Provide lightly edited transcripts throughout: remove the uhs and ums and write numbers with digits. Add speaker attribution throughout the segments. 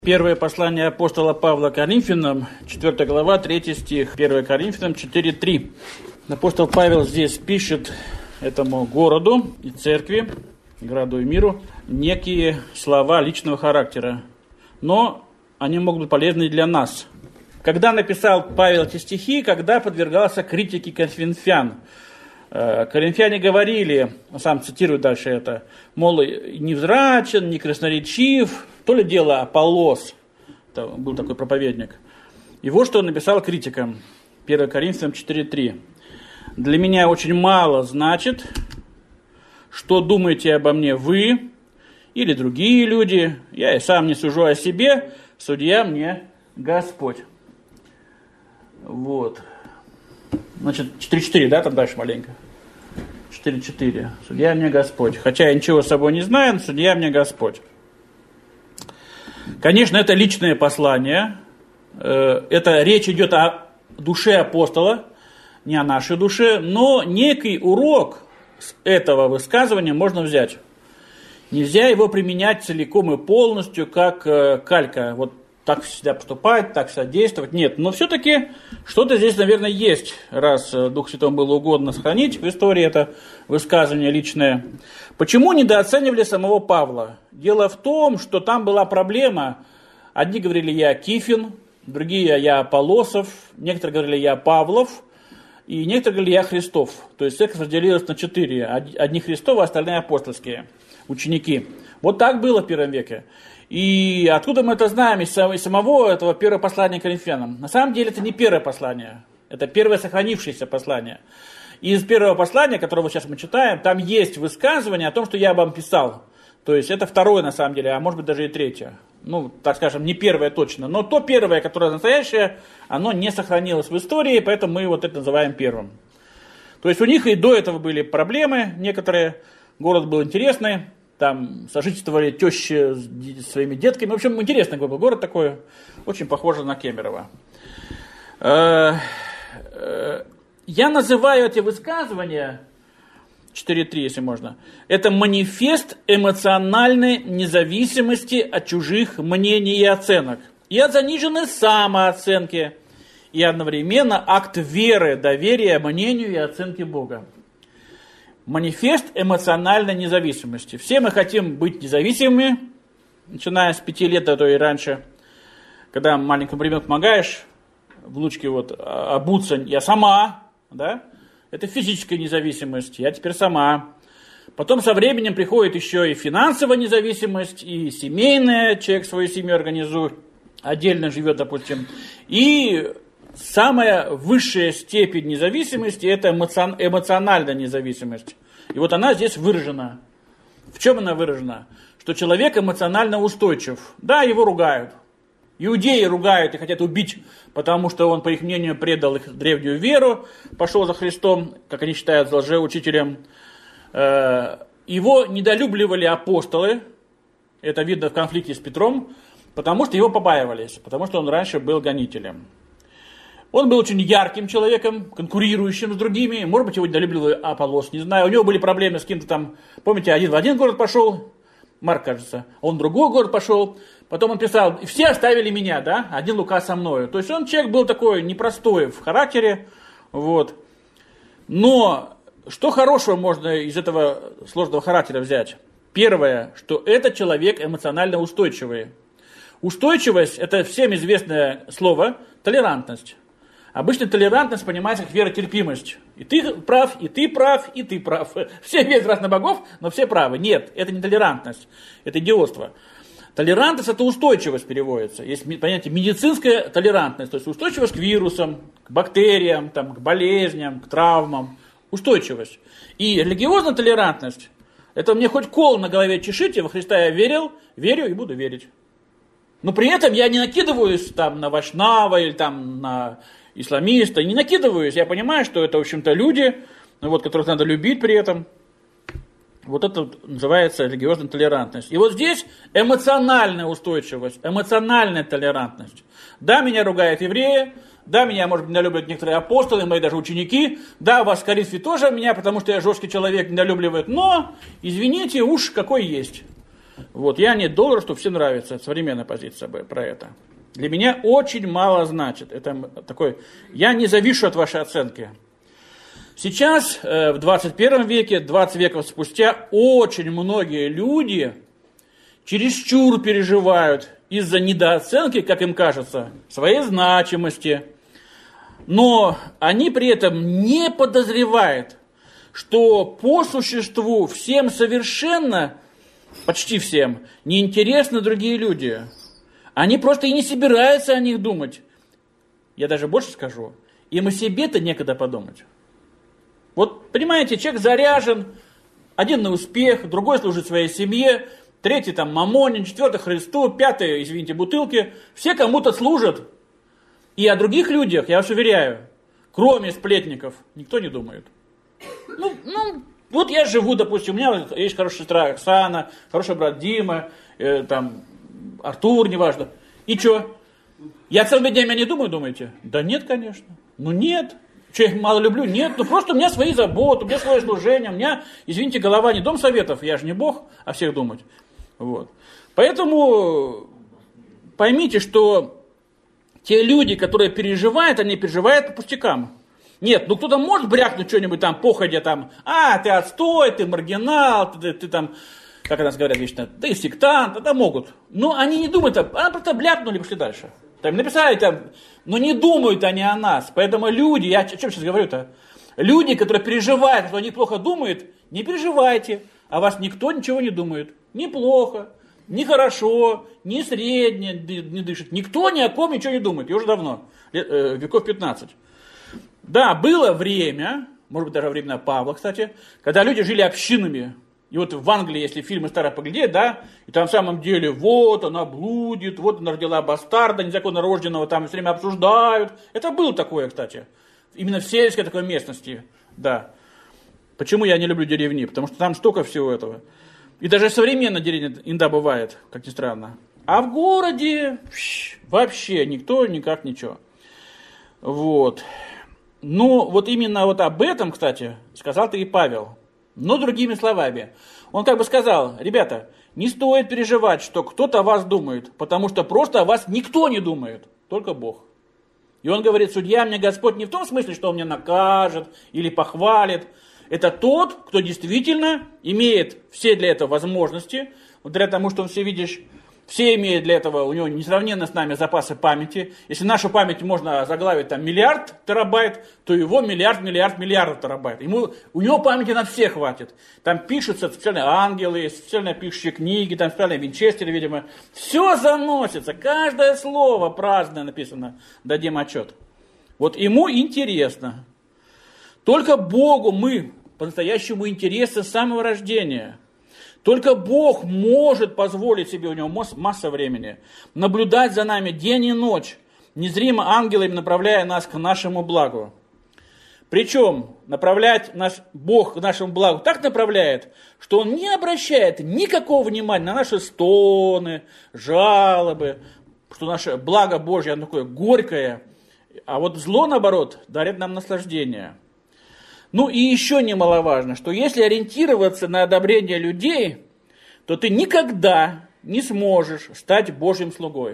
Speaker 1: Первое послание апостола Павла Коринфянам, 4 глава, 3 стих, 1 Коринфянам 4:3. Апостол Павел здесь пишет этому городу и церкви, городу и миру, некие слова личного характера, но они могут быть полезны для нас. Когда написал Павел эти стихи, когда подвергался критике коринфян, коринфяне говорили, сам цитирую дальше это, мол, невзрачен, не красноречив, то ли дело Аполлос, это был такой проповедник. И вот что он написал критикам, 1 Коринфянам 4:3. «Для меня очень мало значит, что думаете обо мне вы или другие люди, я и сам не сужу о себе, судья мне Господь». Вот. Значит, 4:4, да, там дальше маленько. 4:4. Судья мне Господь. Хотя я ничего с собой не знаю, но судья мне Господь. Конечно, это личное послание. Это речь идет о душе апостола, не о нашей душе, но некий урок с этого высказывания можно взять. Нельзя его применять целиком и полностью, как калька. Вот так всегда поступать, так всегда действовать. Нет, но все-таки что-то здесь, наверное, есть, раз Дух Святому было угодно сохранить в истории это высказывание личное. Почему недооценивали самого Павла? Дело в том, что там была проблема. Одни говорили «я Кифин», другие «я Аполлосов», некоторые говорили «я Павлов», и некоторые говорили «я Христов». То есть церковь разделилась на 4. Одни Христовы, остальные апостольские ученики. Вот так было в первом веке. И откуда мы это знаем? Из самого этого первого послания к Коринфянам. На самом деле это не первое послание, это первое сохранившееся послание. Из первого послания, которое сейчас мы читаем, там есть высказывание о том, что я вам писал. То есть это второе на самом деле, а может быть даже и третье. Ну, так скажем, не первое точно. Но то первое, которое настоящее, оно не сохранилось в истории, поэтому мы вот это называем первым. То есть у них и до этого были проблемы некоторые, город был интересный. Там сожительствовали тещи с своими детками. В общем, интересный был город такой, очень похож на Кемерово. Я называю эти высказывания, 4:3, если можно, это манифест эмоциональной независимости от чужих мнений и оценок. И от заниженной самооценки. И одновременно акт веры, доверия мнению и оценке Бога. Манифест эмоциональной независимости. Все мы хотим быть независимыми, начиная с 5 лет, а то и раньше. Когда маленькому ребенку помогаешь, внучке вот обуться, я сама, да? Это физическая независимость, я теперь сама. Потом со временем приходит еще и финансовая независимость, и семейная, человек свою семью организует, отдельно живет, допустим. И самая высшая степень независимости – это эмоциональная независимость. И вот она здесь выражена. В чем она выражена? Что человек эмоционально устойчив. Да, его ругают. Иудеи ругают и хотят убить, потому что он, по их мнению, предал их древнюю веру, пошел за Христом, как они считают, за лжеучителем. Его недолюбливали апостолы, это видно в конфликте с Петром, потому что его побаивались, потому что он раньше был гонителем. Он был очень ярким человеком, конкурирующим с другими. Может быть, его недолюбливал Аполлос, не знаю. У него были проблемы с кем-то там. Помните, один в один город пошел, Марк, кажется. Он в другой город пошел. Потом он писал, все оставили меня, да? Один Лука со мною. То есть он человек был такой непростой в характере. Вот. Но что хорошего можно из этого сложного характера взять? Первое, что этот человек эмоционально устойчивый. Устойчивость – это всем известное слово толерантность. Обычно толерантность понимается как веротерпимость. И ты прав, и ты прав, и ты прав. Все верят в разных богов, но все правы. Нет, это не толерантность, это идиотство. Толерантность – это устойчивость переводится. Есть понятие медицинская толерантность, то есть устойчивость к вирусам, к бактериям, там, к болезням, к травмам. Устойчивость. И религиозная толерантность – это мне хоть кол на голове чешите, во Христа я верил, верю и буду верить. Но при этом я не накидываюсь там на Вайшнава или там на исламиста, не накидываюсь. Я понимаю, что это, в общем-то, люди, вот, которых надо любить при этом. Вот это называется религиозная толерантность. И вот здесь эмоциональная устойчивость, эмоциональная толерантность. Да, меня ругают евреи, да, меня, может быть, недолюбливают некоторые апостолы, мои даже ученики, да, вас в Коринфе тоже меня, потому что я жесткий человек, недолюбливают, но, извините, уж какой есть. Вот, я не доллар, что всем нравится, современная позиция про это. Для меня очень мало значит. Это такой, я не завишу от вашей оценки. Сейчас, в 21 веке, 20 веков спустя, очень многие люди чересчур переживают из-за недооценки, как им кажется, своей значимости. Но они при этом не подозревают, что по существу всем совершенно, почти всем, неинтересны другие люди. Они просто и не собираются о них думать. Я даже больше скажу, им о себе-то некогда подумать. Вот, понимаете, человек заряжен, один на успех, другой служит своей семье, третий там мамонин, четвертый Христу, пятый, извините, бутылки. Все кому-то служат. И о других людях, я вас уверяю, кроме сплетников, никто не думает. Ну, вот я живу, допустим, у меня есть хорошая сестра Оксана, хороший брат Дима, там, Артур, неважно. И что? Я целыми днями не думаю, думаете? Да нет, конечно. Ну нет. Что, я их мало люблю? Нет. Ну просто у меня свои заботы, у меня свое служение, у меня, извините, голова не дом советов, я же не Бог, о всех думать. Вот. Поэтому поймите, что те люди, которые переживают, они переживают по пустякам. Нет, ну кто-то может брякнуть что-нибудь там, походя там, ты отстой, ты маргинал, ты там, как у нас говорят вечно, ты сектант, это могут. Но они не думают, просто бляпнули и пошли дальше. Там написали там, но не думают они о нас. Поэтому люди, я о чем сейчас говорю-то? Люди, которые переживают, что они плохо думают, не переживайте, о вас никто ничего не думает. Ни плохо, ни хорошо, ни средне не дышит. Никто ни о ком ничего не думает, и уже давно, веков 15. Да, было время, может быть даже во времена Павла, кстати, когда люди жили общинами. И вот в Англии, если фильмы старые поглядеть, да, и там в самом деле, вот она блудит, вот она родила бастарда, незаконно рожденного, там все время обсуждают. Это было такое, кстати, именно в сельской такой местности, да. Почему я не люблю деревни? Потому что там столько всего этого. И даже современная деревня иногда бывает, как ни странно. А в городе вообще никто никак ничего. Вот. Ну, вот именно вот об этом, кстати, сказал-то и Павел. Но другими словами. Он как бы сказал, ребята, не стоит переживать, что кто-то о вас думает, потому что просто о вас никто не думает, только Бог. И он говорит, судья мне Господь не в том смысле, что он меня накажет или похвалит. Это тот, кто действительно имеет все для этого возможности, благодаря тому, что он все видишь, все имеют для этого, у него несравненно с нами запасы памяти. Если нашу память можно заглавить там миллиард терабайт, то его миллиардов терабайт. У него памяти на все хватит. Там пишутся специальные ангелы, специально пишущие книги, там специальные винчестеры, видимо. Все заносится, каждое слово праздное написано, дадим отчет. Вот ему интересно. Только Богу мы по-настоящему интересны с самого рождения. Только Бог может позволить себе, у него масса времени, наблюдать за нами день и ночь, незримо ангелами направляя нас к нашему благу. Причем направлять наш Бог к нашему благу так направляет, что Он не обращает никакого внимания на наши стоны, жалобы, что наше благо Божье, оно такое горькое, а вот зло, наоборот, дарит нам наслаждение. Ну и еще немаловажно, что если ориентироваться на одобрение людей, то ты никогда не сможешь стать Божьим слугой.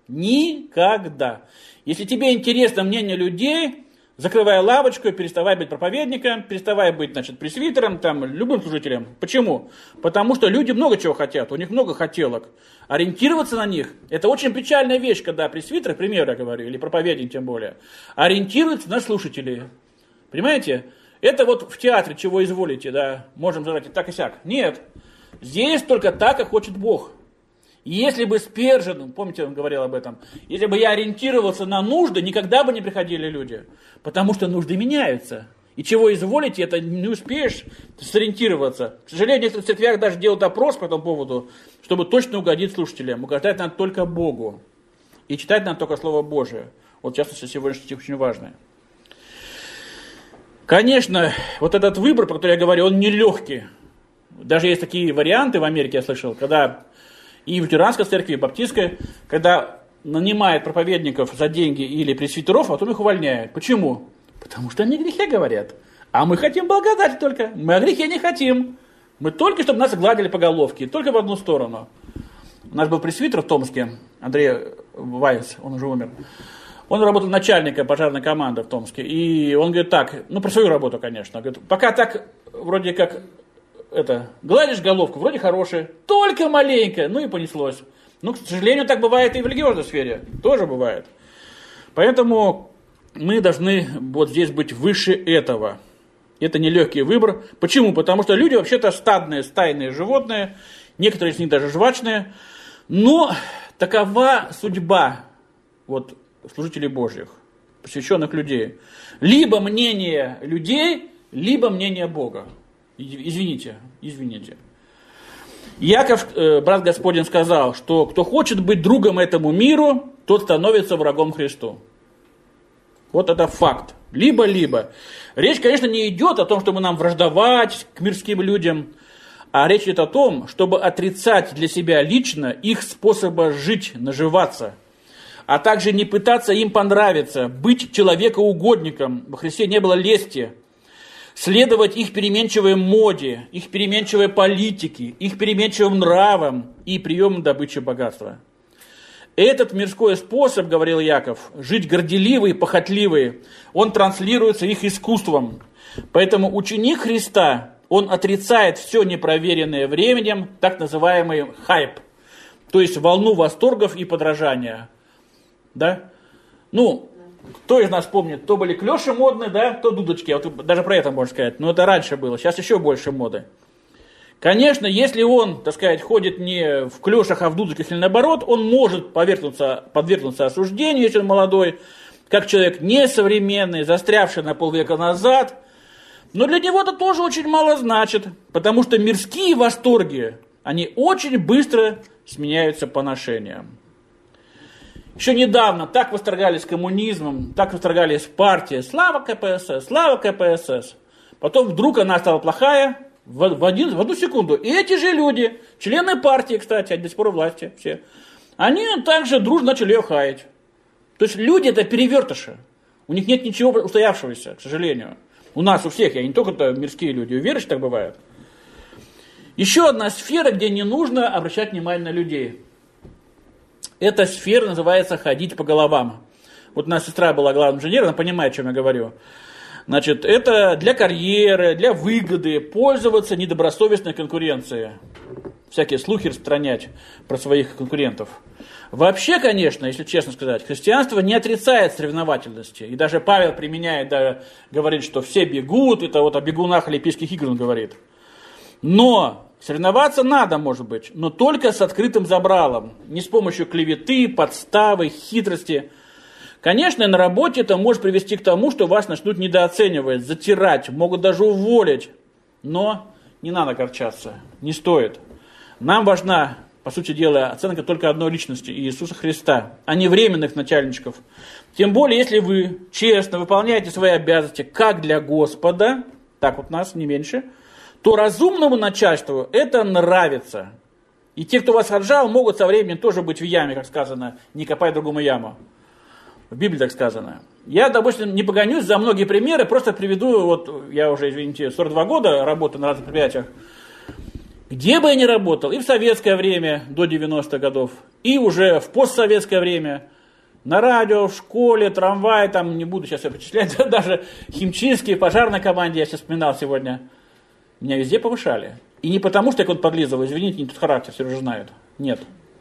Speaker 1: Никогда. Если тебе интересно мнение людей, закрывай лавочку, переставай быть проповедником, переставай быть, пресвитером, там, любым служителем. Почему? Потому что люди много чего хотят, у них много хотелок. Ориентироваться на них – это очень печальная вещь, когда пресвитер, к примеру, я говорю, или проповедник тем более, ориентируется на слушателей. Понимаете? Это вот в театре, чего изволите, да, можем сказать и так и сяк. Нет, здесь только так, как хочет Бог. И если бы Спержин, помните, он говорил об этом, если бы я ориентировался на нужды, никогда бы не приходили люди. Потому что нужды меняются. И чего изволите, это не успеешь сориентироваться. К сожалению, в некоторых церквях даже делают опрос по этому поводу, чтобы точно угодить слушателям. Угождать надо только Богу. И читать надо только Слово Божие. Вот, в частности, сегодняшний стих очень важный. Конечно, вот этот выбор, про который я говорю, он нелегкий. Даже есть такие варианты в Америке, я слышал, когда и в лютеранской церкви, и в баптистской, когда нанимают проповедников за деньги или пресвитеров, а потом их увольняют. Почему? Потому что они о грехе говорят. А мы хотим благодати только, мы о грехе не хотим. Мы только, чтобы нас гладили по головке, только в одну сторону. У нас был пресвитер в Томске, Андрей Вайс, он уже умер. Он работал начальником пожарной команды в Томске. И он говорит так, про свою работу, конечно. Говорит, пока так, вроде как, гладишь головку, вроде хорошая, только маленько, и понеслось. К сожалению, так бывает и в религиозной сфере, тоже бывает. Поэтому мы должны вот здесь быть выше этого. Это нелегкий выбор. Почему? Потому что люди вообще-то стайные животные, некоторые из них даже жвачные. Но такова судьба служителей Божьих, посвященных людей. Либо мнение людей, либо мнение Бога. Извините. Яков, брат Господень, сказал, что кто хочет быть другом этому миру, тот становится врагом Христу. Вот это факт. Либо. Речь, конечно, не идет о том, чтобы нам враждовать к мирским людям, а речь идет о том, чтобы отрицать для себя лично их способа жить, наживаться, а также не пытаться им понравиться, быть человекоугодником. Во Христе не было лести. Следовать их переменчивой моде, их переменчивой политике, их переменчивым нравам и приемам добычи богатства. Этот мирской способ, говорил Яков, жить горделивый, похотливый, он транслируется их искусством. Поэтому ученик Христа, он отрицает все непроверенное временем, так называемый хайп, то есть волну восторгов и подражания. Да? Кто из нас помнит, то были клёши модные, да, то дудочки, даже про это можно сказать, но это раньше было, сейчас еще больше моды. Конечно, если он, ходит не в клёшах, а в дудочках или наоборот, он может подвергнуться осуждению, если он молодой, как человек несовременный, застрявший на полвека назад. Но для него это тоже очень мало значит, потому что мирские восторги, они очень быстро сменяются поношением. Еще недавно так восторгались коммунизмом, так восторгались партией. Слава КПСС, слава КПСС. Потом вдруг она стала плохая в одну секунду. И эти же люди, члены партии, кстати, до сих пор власти все, они также дружно начали ее хаять. То есть люди это перевертыши. У них нет ничего устоявшегося, к сожалению. У нас, у всех, я не только мирские люди. Уверен, что так бывает. Еще одна сфера, где не нужно обращать внимание на людей. Эта сфера называется «ходить по головам». Вот у нас сестра была главным инженером, она понимает, о чем я говорю. Значит, это для карьеры, для выгоды, пользоваться недобросовестной конкуренцией. Всякие слухи распространять про своих конкурентов. Вообще, конечно, если честно сказать, христианство не отрицает соревновательности. И даже Павел применяет, говорит, что все бегут, это о бегунах Олимпийских игр он говорит. Но соревноваться надо, может быть, но только с открытым забралом. Не с помощью клеветы, подставы, хитрости. Конечно, на работе это может привести к тому, что вас начнут недооценивать, затирать, могут даже уволить. Но не надо огорчаться, не стоит. Нам важна, по сути дела, оценка только одной личности, Иисуса Христа, а не временных начальничков. Тем более, если вы честно выполняете свои обязанности как для Господа, так вот нас, не меньше, то разумному начальству это нравится. И те, кто вас отжал, могут со временем тоже быть в яме, как сказано, не копай другому яму. В Библии так сказано. Я, допустим, не погонюсь за многие примеры, просто приведу, я уже, 42 года работаю на разных предприятиях. Где бы я ни работал, и в советское время, до 90-х годов, и уже в постсоветское время, на радио, в школе, трамвае, не буду сейчас все перечислять, даже химчистки, пожарной команде, я сейчас вспоминал сегодня, меня везде повышали. И не потому, что я кого-то подлизывал, извините, не тот характер, все уже знают. Нет.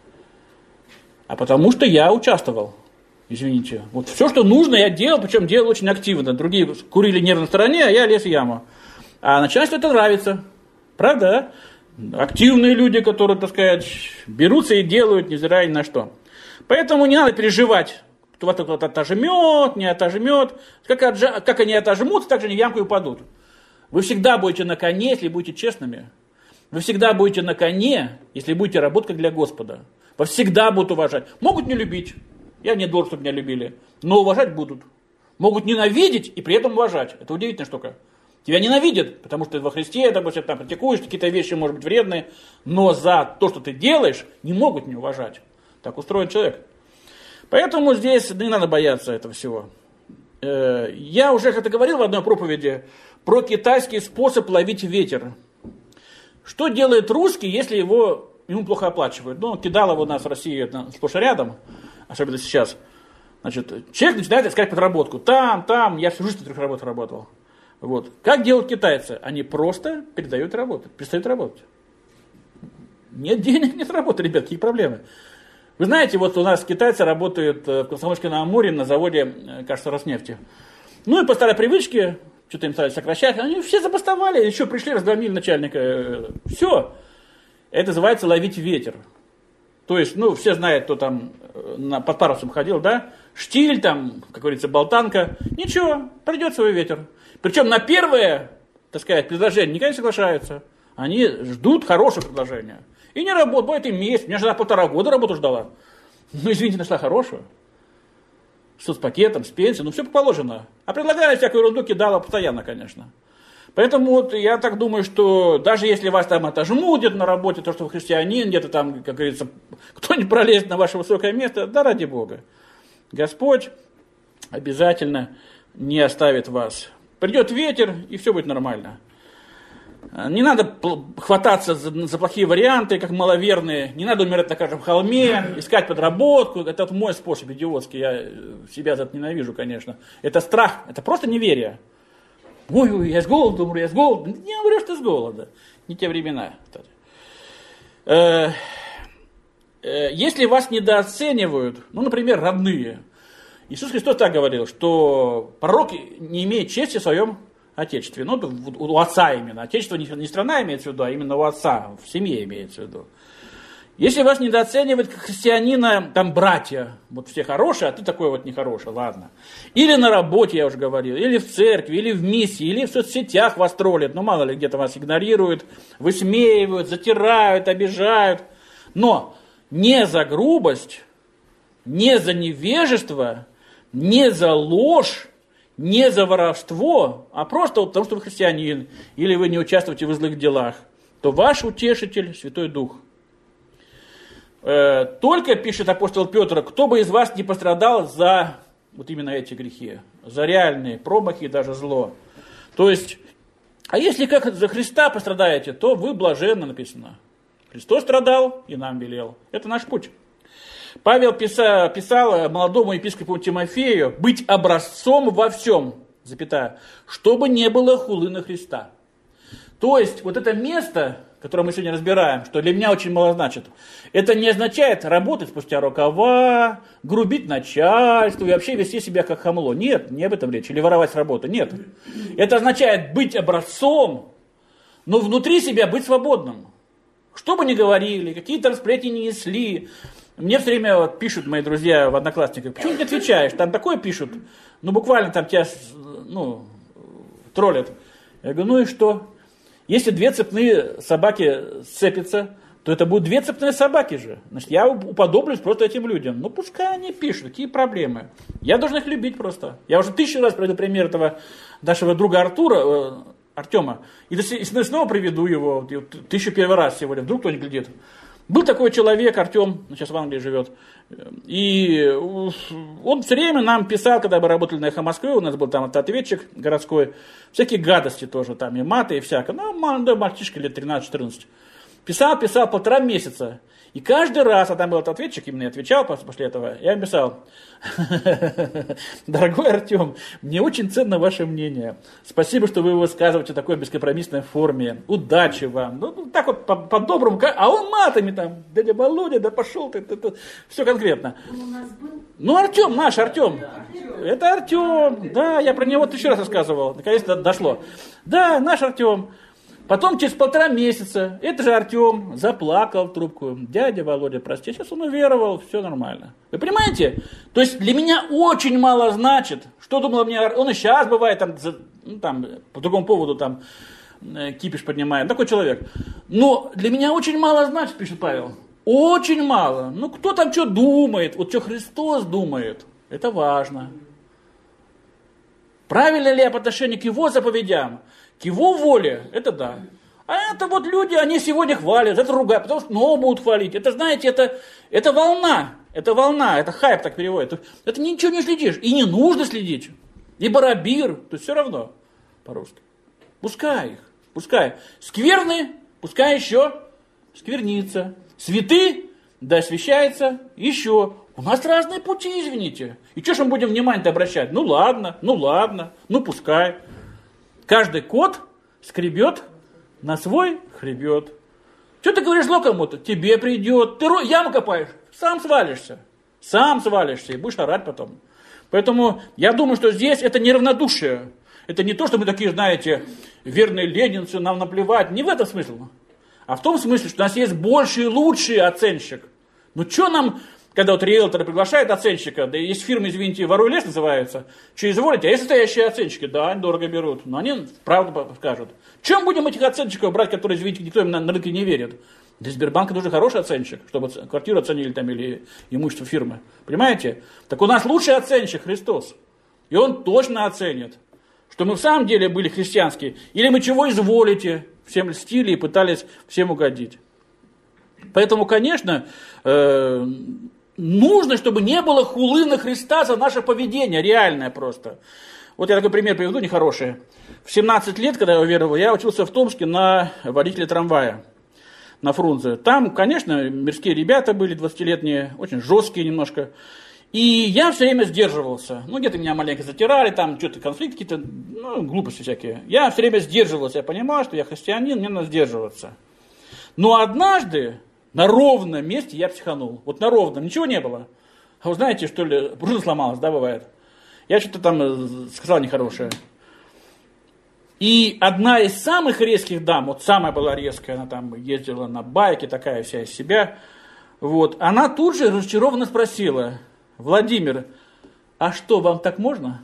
Speaker 1: А потому, что я участвовал. Извините. Вот все, что нужно, я делал, причем делал очень активно. Другие курили нервно в стороне, а я лез в яму. А начальству это нравится. Правда? Активные люди, которые, берутся и делают, невзирая ни на что. Поэтому не надо переживать, что вас кто-то отожмет, не отожмет. Как они отожмут, так же они в ямку и упадут. Вы всегда будете на коне, если будете честными. Вы всегда будете на коне, если будете работать как для Господа. Вас всегда будут уважать. Могут не любить. Я не должен, чтобы меня любили. Но уважать будут. Могут ненавидеть и при этом уважать. Это удивительная штука. Тебя ненавидят, потому что ты во Христе, допустим, практикуешь, какие-то вещи, может быть, вредные. Но за то, что ты делаешь, не могут не уважать. Так устроен человек. Поэтому здесь не надо бояться этого всего. Я уже как-то говорил в одной проповеди про китайский способ ловить ветер. Что делает русский, если ему плохо оплачивают? Ну, Кидалово у нас в России сплошь и рядом, особенно сейчас. Значит, человек начинает искать подработку. Там, я всю жизнь на 3 работах работал. Вот. Как делают китайцы? Они просто перестают работать. Нет денег, нет работы, ребят, какие проблемы? Вы знаете, вот у нас китайцы работают в Комсомольске-на-Амуре на заводе, кажется, Роснефти. Ну и по старой привычке, что-то им стали сокращать, они все забастовали, еще пришли, раздомили начальника. Все. Это называется ловить ветер. То есть, ну, все знают, кто там под парусом ходил, да? Штиль там, как говорится, болтанка. Ничего, придет свой ветер. Причем на первое, так сказать, предложение никогда не соглашаются. Они ждут хорошего предложения. И не работают, им месяц. Меня жена 1,5 года работу ждала. Ну, извините, нашла хорошую. С соцпакетом, с пенсией, ну, все положено. А предлагали всякую ерунду, кидала постоянно, конечно. Поэтому вот я так думаю, что даже если вас там отожмут где-то на работе, то, что вы христианин, где-то там, как говорится, кто-нибудь пролезет на ваше высокое место, да ради Бога. Господь обязательно не оставит вас. Придет ветер, и все будет нормально. Не надо хвататься за плохие варианты, как маловерные. Не надо умирать на каждом холме, искать подработку. Это вот мой способ идиотский. Я себя за это ненавижу, конечно. Это страх, это просто неверие. Ой, я с голоду умру, я с голода. Не умрешь ты с голода. Не те времена. Если вас недооценивают, ну, например, родные. Иисус Христос так говорил, что пророк не имеет чести в своем отечестве. Ну, у отца именно. Отечество не страна имеется в виду, а именно у отца, в семье имеется в виду. Если вас недооценивают как христианина, там братья, вот все хорошие, а ты такой вот нехороший, ладно. Или на работе, я уже говорил, или в церкви, или в миссии, или в соцсетях вас троллят, ну мало ли где-то вас игнорируют, высмеивают, затирают, обижают. Но не за грубость, не за невежество, не за ложь, не за воровство, а просто потому, что вы христианин, или вы не участвуете в злых делах, то ваш утешитель Святой Дух. Только, пишет апостол Петр, кто бы из вас не пострадал за вот именно эти грехи, за реальные промахи и даже зло. То есть, а если как за Христа пострадаете, то вы блаженно, написано. Христос страдал и нам велел. Это наш путь. Павел писал молодому епископу Тимофею быть образцом во всем, чтобы не было хулы на Христа. То есть, вот это место, которое мы сегодня разбираем, что для меня очень мало значит, это не означает работать спустя рукава, грубить начальству и вообще вести себя как хамло. Нет, не об этом речь. Или воровать с работы. Нет. Это означает быть образцом, но внутри себя быть свободным. Что бы ни говорили, какие-то сплетни не несли. Мне все время вот пишут мои друзья в Одноклассниках, почему ты не отвечаешь? Там такое пишут, ну буквально там тебя троллят. Я говорю, ну и что? Если 2 цепные собаки сцепятся, то это будут 2 цепные собаки же. Значит, я уподоблюсь просто этим людям. Ну пускай они пишут, какие проблемы. Я должен их любить просто. Я уже 1000 раз приведу пример этого нашего друга Артема. И снова приведу его, 1001 раз сегодня, вдруг кто-нибудь глядит. Был такой человек, Артем, сейчас в Англии живет, и он все время нам писал, когда мы работали на «Эхо Москвы», у нас был там автоответчик городской, всякие гадости тоже, там и маты, и всякое. Ну, молодой мальчишка лет 13-14. Писал 1,5 месяца. И каждый раз, а там был автоответчик, именно я отвечал после этого, я им писал: дорогой Артем, мне очень ценно ваше мнение. Спасибо, что вы его высказываете в такой бескомпромиссной форме. Удачи вам. Ну, так вот, по-доброму. А он матами там, дядя Володя, да пошел ты. Все конкретно. Ну, Артем, наш Артем. Это Артем. Да, я про него 1000 раз рассказывал. Наконец-то дошло. Да, наш Артем. Потом через 1,5 месяца, это же Артем заплакал в трубку. Дядя Володя, прости, сейчас он уверовал, все нормально. Вы понимаете? То есть для меня очень мало значит, что думал мне, он и сейчас бывает, там по другому поводу там кипиш поднимает, такой человек. Но для меня очень мало значит, пишет Павел. Очень мало. Ну кто там что думает, вот что Христос думает, это важно. Правильно ли я по отношению к его заповедям? К его воле, это да. А это вот люди, они сегодня хвалят, это ругают, потому что снова будут хвалить. Это, знаете, это волна, это хайп так переводит. Это ничего не следишь, и не нужно следить. И барабир, то есть все равно по-русски. Пускай их, пускай. Скверны, пускай еще сквернится. Святы, да освящается еще. У нас разные пути, извините. И что ж мы будем внимание-то обращать? Ну ладно, ну пускай. Каждый кот скребет на свой хребет. Что ты говоришь зло кому-то? Тебе придет. Ты яму копаешь, сам свалишься. Сам свалишься и будешь орать потом. Поэтому я думаю, что здесь это неравнодушие. Это не то, что мы такие, знаете, верные ленинцы, нам наплевать. Не в этом смысл. А в том смысле, что у нас есть больший и лучший оценщик. Ну что нам, когда вот риэлтор приглашает оценщика, да есть фирмы, извините, «Воруй лес» называются, что изволите, а есть настоящие оценщики, да, они дорого берут, но они правду скажут. Чем будем этих оценщиков брать, которые, извините, никто им на рынке не верит? Для Сбербанка нужен хороший оценщик, чтобы квартиру оценили там или имущество фирмы. Понимаете? Так у нас лучший оценщик Христос. И он точно оценит, что мы в самом деле были христианские, или мы чего изволите, всем льстили и пытались всем угодить. Поэтому, конечно, нужно, чтобы не было хулы на Христа за наше поведение, реальное просто. Вот я такой пример приведу, нехороший. В 17 лет, когда я уверовал, я учился в Томске на водителя трамвая, на Фрунзе. Там, конечно, мирские ребята были, 20-летние, очень жесткие немножко. И я все время сдерживался. Ну, где-то меня маленько затирали, там что-то конфликты какие-то, ну, глупости всякие. Я все время сдерживался, я понимал, что я христианин, мне надо сдерживаться. Но однажды на ровном месте я психанул. Вот на ровном, ничего не было. А вы знаете, что ли, пружина сломалась, да, бывает? Я что-то там сказал нехорошее. И одна из самых резких дам, вот самая была резкая, она там ездила на байке, такая вся из себя, вот, она тут же разочарованно спросила: Владимир, а что, вам так можно?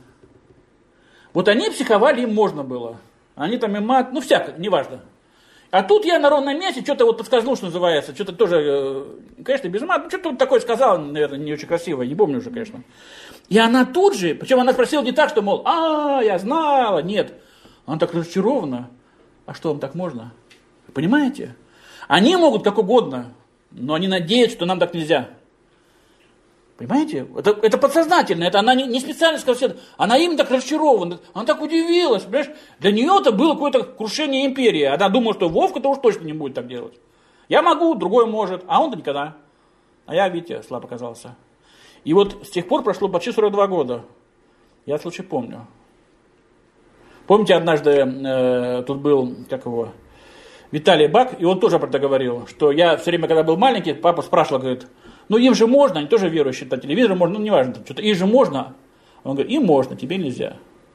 Speaker 1: Вот они психовали, им можно было. Они там и мат, ну всяко, неважно. А тут я на ровном месте что-то вот подскользнул, что называется, что-то тоже, конечно, без мат, что-то вот такое сказал, наверное, не очень красивое, не помню уже, конечно. И она тут же, причем она спросила не так, что, мол, я знала, нет. Она так разочарована. А что, вам так можно? Понимаете? Они могут как угодно, но они надеются, что нам так нельзя. Понимаете? Это подсознательно, это она не специально сказала, она им так разочарована, она так удивилась, понимаешь? Для нее это было какое-то крушение империи, она думала, что Вовка-то уж точно не будет так делать. Я могу, другой может, а он-то никогда. А я, видите, слаб оказался. И вот с тех пор прошло почти 42 года. Я случай помню. Помните, однажды тут был, Виталий Бак, и он тоже про это говорил, что я все время, когда был маленький, папа спрашивал, говорит, ну им же можно, они тоже верующие, по телевизору можно, ну неважно, что-то, им же можно. Он говорит, им можно, тебе нельзя.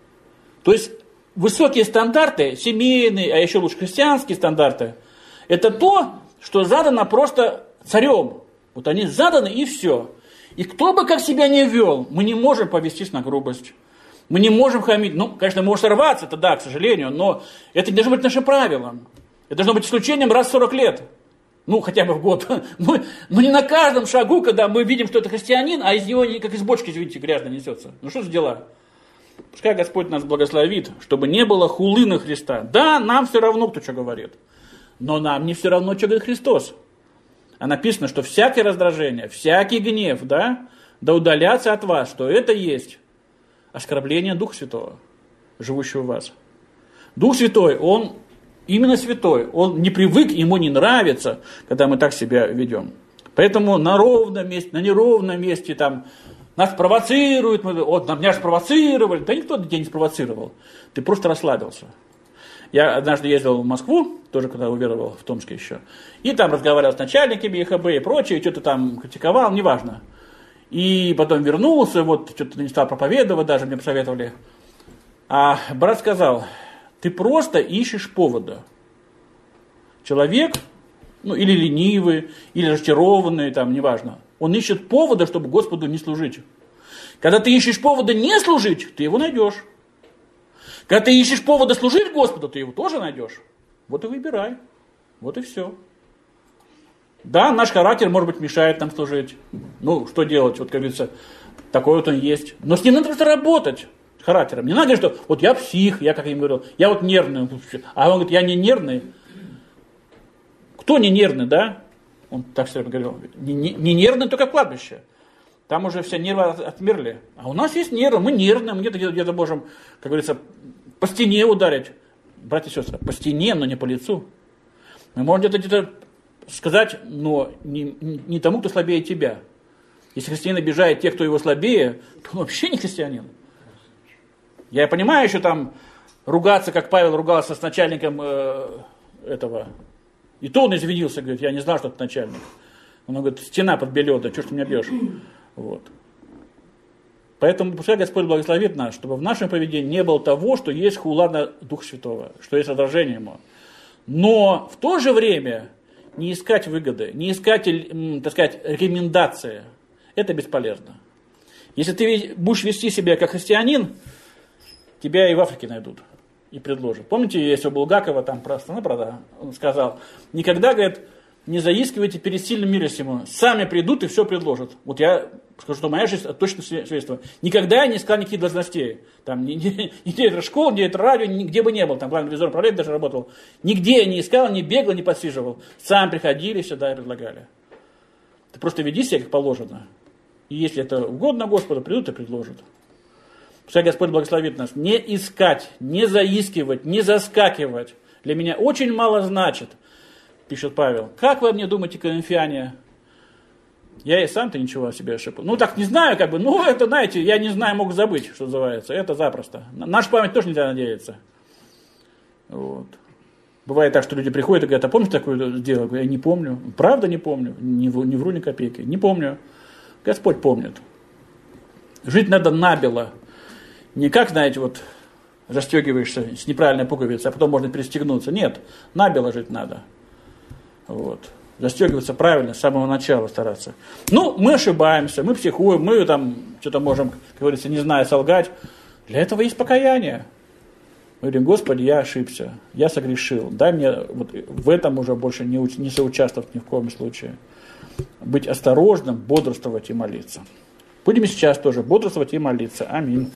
Speaker 1: То есть высокие стандарты, семейные, а еще лучше христианские стандарты, это то, что задано просто царем. Вот они заданы и все. И кто бы как себя не вел, мы не можем повестись на грубость. Мы не можем хамить. Ну, конечно, может сорваться, это да, к сожалению, но это не должно быть нашим правилом. Это должно быть исключением раз в 40 лет. Ну, хотя бы в год. Но не на каждом шагу, когда мы видим, что это христианин, а из него, как из бочки, извините, грязно несется. Ну, что за дела? Пускай Господь нас благословит, чтобы не было хулы на Христа. Да, нам все равно, кто что говорит. Но нам не все равно, что говорит Христос. А написано, что всякое раздражение, всякий гнев, да удалятся от вас, что это есть оскорбление Духа Святого, живущего в вас. Дух Святой, он именно святой, он не привык, ему не нравится, когда мы так себя ведем. Поэтому на ровном месте, на неровном месте там нас провоцируют, меня спровоцировали. Да никто тебя не спровоцировал, ты просто расслабился. Я однажды ездил в Москву, тоже когда уверовал, в Томске еще, и там разговаривал с начальниками ЕХБ и прочее, что-то там критиковал, неважно. И потом вернулся, вот что-то не стал проповедовать, даже мне посоветовали. А брат сказал, ты просто ищешь повода. Человек, или ленивый, или разочарованный, там, неважно. Он ищет повода, чтобы Господу не служить. Когда ты ищешь повода не служить, ты его найдешь. Когда ты ищешь повода служить Господу, ты его тоже найдешь. Вот и выбирай. Вот и все. Да, наш характер, может быть, мешает нам служить. Ну, что делать? Вот, как говорится, такой вот он есть. Но с ним надо просто работать, с характером. Не надо говорить, что вот я псих, я, как я им говорил, я вот нервный. А он говорит, я не нервный. Кто не нервный, да? Он так все время говорил. Не нервный только кладбище. Там уже все нервы отмерли. А у нас есть нервы, мы нервные, мы где-то можем, как говорится, по стене ударить. Братья и сестры, по стене, но не по лицу. Мы можем где-то сказать, но не тому, кто слабее тебя. Если христианин обижает тех, кто его слабее, то он вообще не христианин. Я понимаю еще там ругаться, как Павел ругался с начальником этого. И то он извинился, говорит, я не знал, что это начальник. Он говорит, стена под белёда, что ж ты меня бьешь? Вот. Поэтому пускай Господь благословит нас, чтобы в нашем поведении не было того, что есть хула на Духа Святого, что есть раздражение Ему. Но в то же время не искать выгоды, не искать, так сказать, рекомендации. Это бесполезно. Если ты будешь вести себя как христианин, тебя и в Африке найдут и предложат. Помните, если у Булгакова там про страну, правда, он сказал, никогда, говорит, не заискивайте перед сильным милостивым. Сами придут и все предложат. Вот я скажу, что моя жизнь точно свидетельство. Никогда я не искал никаких должностей. Там, ни директор школы, ни директор радио, нигде бы не был. Там главный ревизор управления даже работал. Нигде я не искал, не бегал, не подсиживал. Сам приходили сюда и предлагали. Ты просто веди себя как положено. И если это угодно Господу, придут и предложат. Пускай Господь благословит нас. Не искать, не заискивать, не заскакивать. Для меня очень мало значит, пишет Павел. Как вы мне думаете, коринфяне? Я и сам-то ничего о себе ошибал. Ну так не знаю, как бы, ну это, знаете, я не знаю, могу забыть, что называется. Это запросто. Нашу память тоже нельзя надеяться. Вот. Бывает так, что люди приходят и говорят, а помните такое дело? Я не помню. Правда не помню. Не вру ни копейки. Не помню. Господь помнит. Жить надо набело. Не как, знаете, вот расстегиваешься с неправильной пуговицей, а потом можно перестегнуться. Нет, набело жить надо. Вот. Застегиваться правильно, с самого начала стараться. Ну, мы ошибаемся, мы психуем, мы там что-то можем, как говорится, не зная, солгать. Для этого есть покаяние. Мы говорим, Господи, я ошибся, я согрешил. Дай мне вот в этом уже больше не соучаствовать ни в коем случае. Быть осторожным, бодрствовать и молиться. Будем сейчас тоже бодрствовать и молиться. Аминь.